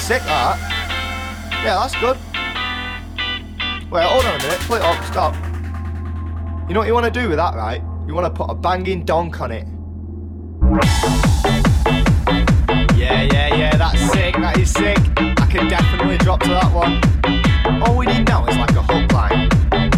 sick, that. Yeah, that's good. Wait, hold on a minute. Play it up, stop. You know what you want to do with that, right? You want to put a banging donk on it. Yeah, that's sick, that is sick. I can definitely drop to that one. All we need now is like a hook line.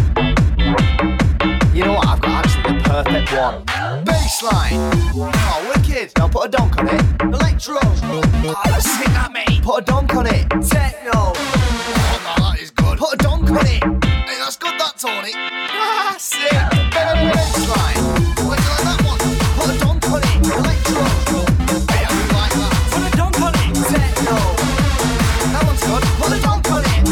You know what, I've got actually the perfect one. Bassline. Oh, wicked. Now put a donk on it. Electro. Oh, that's sick, that, mate. Put a donk on it. Techno. Oh, no, that is good. Put a donk on it. Hey, that's good, that, Tony. Ah, sick. Bassline. What do you like that one? Put a donk on it. Electro. Hey, I do like that. Put a donk on it. Techno. That one's good. Put a donk on it.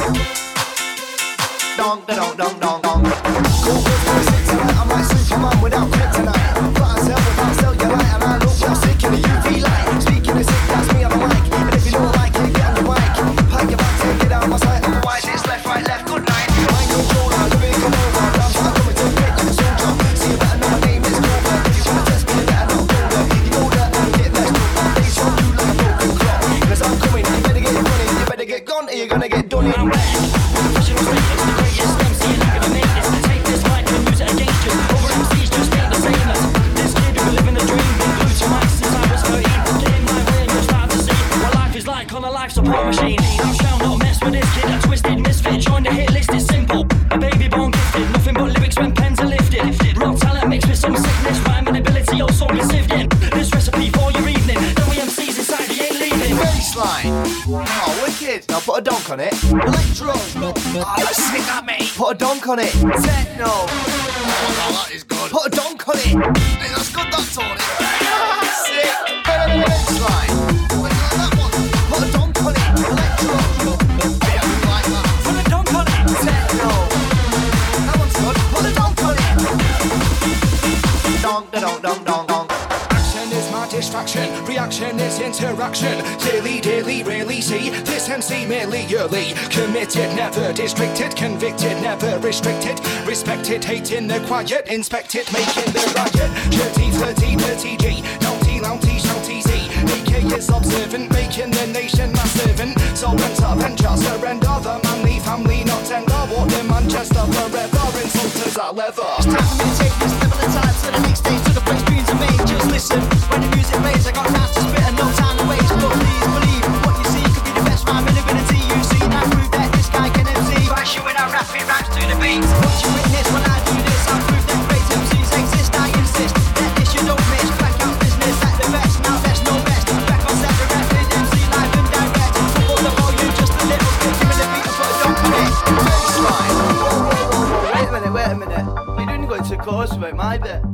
Donk, donk, donk, donk, donk. Cool, I'm like Superman without kryptonite. Flat as hell without cellulite. And I look well sick in the UV light. Speaking of sick, that's me on the mic. And if you don't like it, get on the mic. Pack your bags and get out of my sight. Otherwise it's left, right, left, good night. Mind control, I'm living, come over. I'm coming to fit like a soldier. See, you better know my name is Cobra. If you wanna test me, you better know Cobra. You know that and get messed up. My face on you like a broken clock. Cause I'm coming, you better get running. You better get gone or you're gonna get done in. I'm back. Professional status, the greatest MC you're not gonna make this. Take this mic and use it against you. Over MCs just ain't the same as this kid who been living a dream. Been glued to mic since I was 13. Getting my way and you're starting to see what life is like on a life support machine. Thou shalt not mess with this kid, a twisted misfit. Join the hit list, it's simple. A baby born gifted, nothing but lyrics when pens are lifted. Raw talent mixed with some sickness, rhyming ability, also been sifted. This recipe for your evening. Then we MCs inside, he ain't leaving. Bassline. Oh, wicked. Now put a donk on it. Electro. Oh, that's sick, that, mate. Put a donk on it. Techno. Oh, no, that is good. Put a donk on it. Hey, that's good, that, Tony. Sick. Bassline. What do you like that one? Put a donk on it. Electro. Hey, I do like that. Put a donk on it. Techno. That one's good. Put a donk on it. Donk, donk, donk, donk, donk. Action is my distraction, reaction is interaction. Clearly, daily, rarely see this MC merely yearly. Committed, never districted, convicted, never restricted. Respected, hating the quiet, inspected, making the riot. Dirty, flirty, dirty G, naughty, louty, shouty Z. AK is observant, making the nation my servant. So enter, venture, surrender, the manly family not tender. Walk to Manchester forever, insulters are leather. It's time for me to take this level of time to the next stage, to the place dreams are made. Just listen, when the music plays, I got time to spit and no time to waste. But please believe, what you see could be the best rhyming ability you see. I prove that this guy can MC. Bash you when I rap it, raps to the beat. What you witness when I do this, I prove that great MCs exist. I insist that this you don't miss. Back out business at the best, now best, no best. Back on set, the rapid MC live and direct. Support the volume, just a little bit. Give me the beat and put a donk on it. Bassline. Wait a minute. What are you doing? You're going to the chorus about my bit.